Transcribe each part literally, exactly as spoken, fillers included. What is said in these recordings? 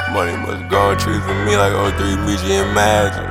Money must go and treat for me like oh three Meechy and Magic.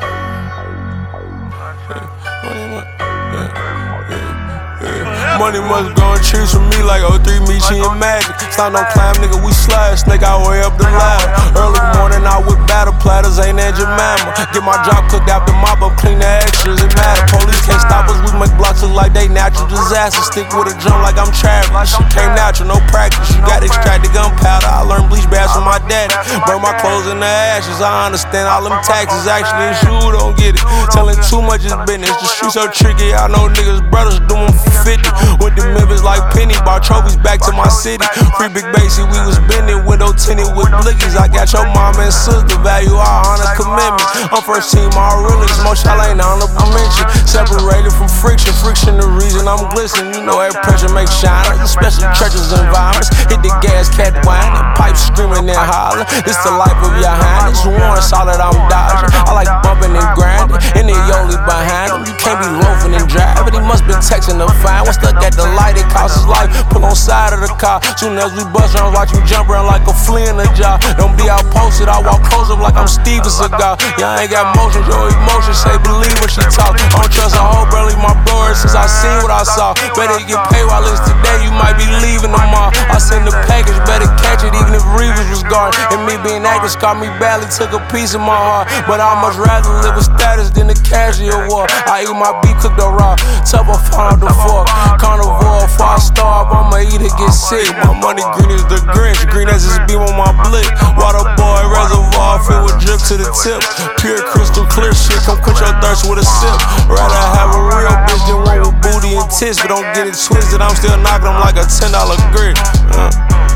Money must go and trees for me like oh three Meechy and Magic. Slime no climb, nigga, we slide, snake our way up the ladder. Early morning out with battle platters, ain't that your mama. Get my job cooked after mop up, clean the extras, it matter. Police can't stop us, we make blocks look like they natural disasters. Stick with a drum like I'm Travis, this shit came natural, no practice. You got extracted gunpowder, I learned bleach baths from my daddy. Burn my clothes in the ashes, I understand all them taxes. Actually, it's you who don't get it, telling too much is business. The streets so tricky, I know niggas brothers do them for fifty. Went to Memphis like Penny, bought trophies back to my city. Free Big Basie, we was bending, window tinted with blickies. I got your mama and sister, value our honor commitments. I'm first team, all realest, most y'all ain't honorable mention. Separated from friction, friction the reason I'm glistening. You know every pressure makes shiners, especially churches and environments. Hit the gas, cat whining, pipes screaming and hollering. This the life of your highness, one solid I'm dodging. I like bumping and grinding, and the Yoli behind him. You can't be loafing and driving, he must been texting to find. Once stuck at the light, it costs his life. Pull on side of the car. Soon as we bust around, watch you jump around like a flea in a jar. Don't be out posted, I walk close up like I'm Steven Seagal. Yeah, I ain't got motions, your emotions say believe when she talk. I don't trust a whole barely my brother since I seen what I saw. Better get paid while it's today, you might be leaving tomorrow. I send the package, better catch it even if Reeves was gone. And me being active caught me badly, took a piece of my heart. But I'd much rather live with status than the casual war. I eat my beef cooked up raw, tough I found the fork. Carnivore, if I starve, I'ma eat it, get sick. My money green as the Grinch, green as this beam on my blick. Water boy, reservoir filled with drip to the tip. Pure crystal clear shit, come quench your thirst with a sip. Rather have a real bitch than one with booty and tits. But don't get it twisted, I'm still knocking them like a ten dollar grit. Uh.